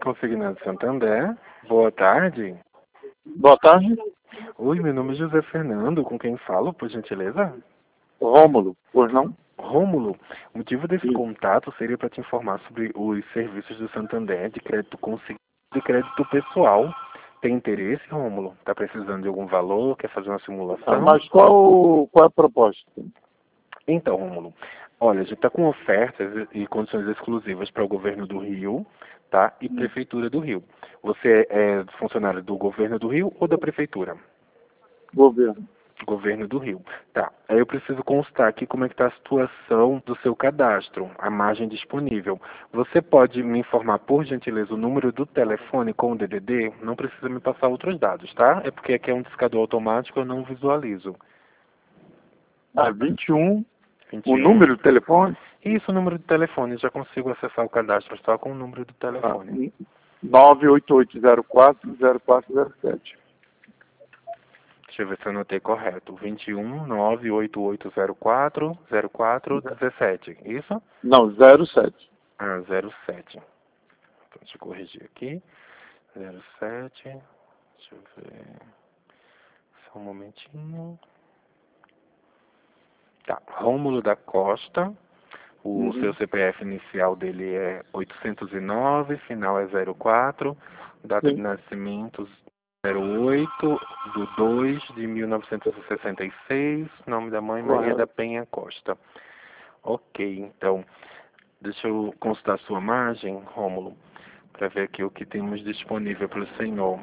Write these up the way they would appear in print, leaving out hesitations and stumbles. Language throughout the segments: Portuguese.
Consignado Santander. Boa tarde. Boa tarde. Oi, meu nome é José Fernando. Com quem falo, por gentileza? Rômulo, pois não? Rômulo, o motivo desse Sim. contato seria para te informar sobre os serviços do Santander de crédito consignado e crédito pessoal. Tem interesse, Rômulo? Está precisando de algum valor? Quer fazer uma simulação? Mas qual é a proposta? Então, Rômulo, olha, a gente está com ofertas e condições exclusivas para o governo do Rio, tá? E Prefeitura do Rio. Você é funcionário do governo do Rio ou da Prefeitura? Governo. Governo do Rio. Tá. Aí eu preciso constar aqui como é que está a situação do seu cadastro, a margem disponível. Você pode me informar, por gentileza, o número do telefone com o DDD? Não precisa me passar outros dados, tá? É porque aqui é um discador automático, eu não visualizo. 21. 21. O número do telefone? Isso, o número de telefone. Já consigo acessar o cadastro só com o número do telefone. 988040407. Deixa eu ver se eu anotei correto. 21 98804 0417. Isso? Não, 07. Ah, 07. Então, deixa eu corrigir aqui. 07. Deixa eu ver. Só um momentinho. Tá. Rômulo da Costa. O seu CPF inicial dele é 809, final é 04, data de nascimento 08 do 2 de 1966, nome da mãe Maria da Penha Costa. Ok, então, deixa eu consultar sua margem, Rômulo, para ver aqui o que temos disponível para o senhor.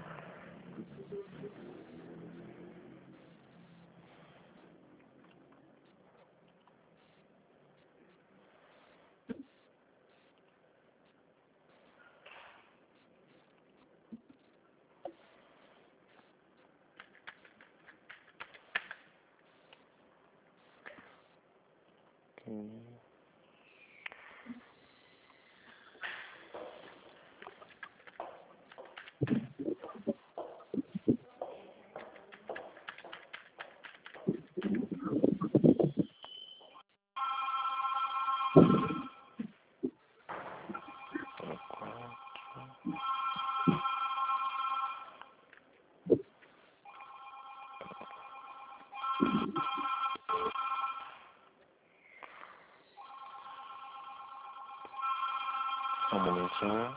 Só um momentinho.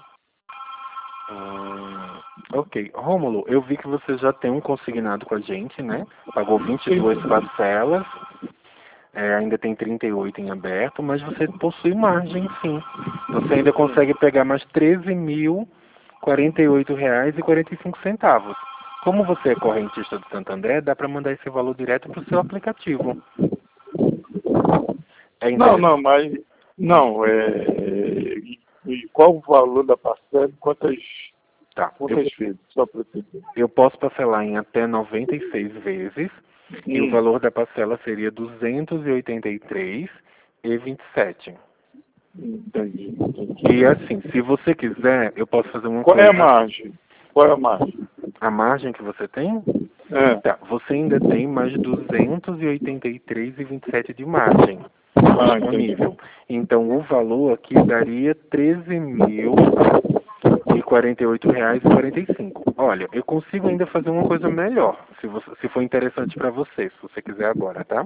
Ok. Rômulo, eu vi que você já tem um consignado com a gente, né? Pagou 22 parcelas, ainda tem 38 em aberto, mas você possui margem, sim. Você ainda consegue pegar mais R$ 13.048,45. Como você é correntista do Santander, dá para mandar esse valor direto para o seu aplicativo. Não, mas... Não, E qual o valor da parcela? Quantas vezes? Só para entender. Eu posso parcelar em até 96 vezes e o valor da parcela seria R$ 283,27. Entendi. E assim, se você quiser, eu posso fazer uma Qual coisa. É a margem? Qual é a margem? A margem que você tem? Tá, você ainda tem mais 283,27 de margem disponível. Então, o valor aqui daria R$ 13.048,45. Olha, eu consigo ainda fazer uma coisa melhor, se for interessante para você, se você quiser agora, tá?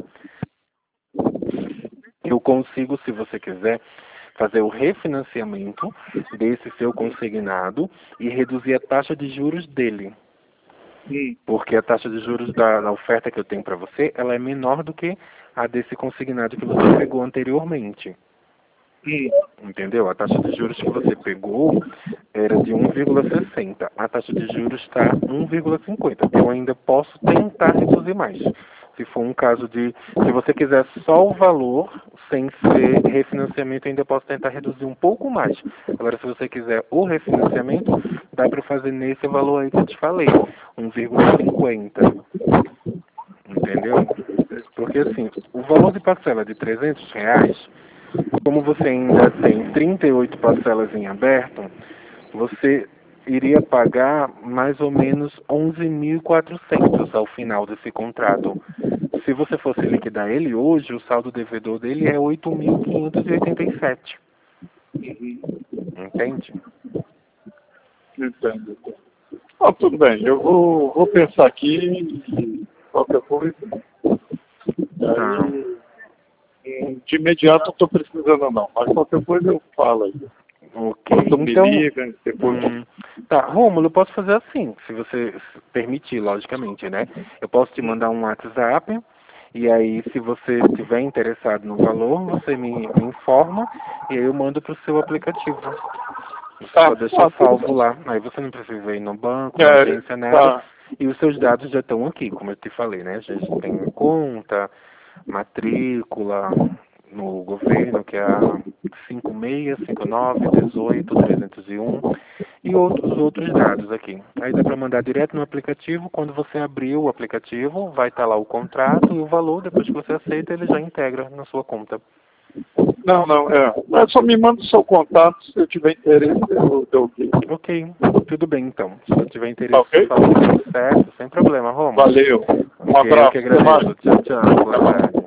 Eu consigo, se você quiser, fazer o refinanciamento desse seu consignado e reduzir a taxa de juros dele. Porque a taxa de juros da oferta que eu tenho para você, ela é menor do que a desse consignado que você pegou anteriormente. Entendeu? A taxa de juros que você pegou era de 1,60. A taxa de juros está 1,50. Eu ainda posso tentar reduzir mais. Se for um caso de... Se você quiser só o valor, sem ser refinanciamento, eu ainda posso tentar reduzir um pouco mais. Agora, se você quiser o refinanciamento, dá para fazer nesse valor aí que eu te falei, 1,50. Entendeu? Porque assim, o valor de parcela de R$ 300, como você ainda tem 38 parcelas em aberto, você iria pagar mais ou menos 11.400 ao final desse contrato. Se você fosse liquidar ele hoje, o saldo devedor dele é 8.587. Entende? Entendo. Tudo bem, eu vou pensar aqui e qualquer coisa. Aí, de imediato eu estou precisando não, mas qualquer coisa eu falo aí. Ok, então... Tá, Rômulo, eu posso fazer assim, se você permitir, logicamente, né? Eu posso te mandar um WhatsApp, e aí se você estiver interessado no valor, você me informa, e aí eu mando para o seu aplicativo. Você só deixa salvo lá, aí você não precisa ir no banco, na agência, nada, e os seus dados já estão aqui, como eu te falei, né? A gente tem conta, matrícula no governo, que é a 565918 301, e outros dados aqui. Aí dá para mandar direto no aplicativo. Quando você abrir o aplicativo, vai estar lá o contrato e o valor. Depois que você aceita, ele já integra na sua conta. Não, mas só me manda o seu contato, se eu tiver interesse, eu dou ok. Ok, tudo bem então. Se eu tiver interesse, você fala tudo certo, sem problema, Romulo. Valeu, um abraço. Eu que agradeço. Tchau, tchau. Boa tarde.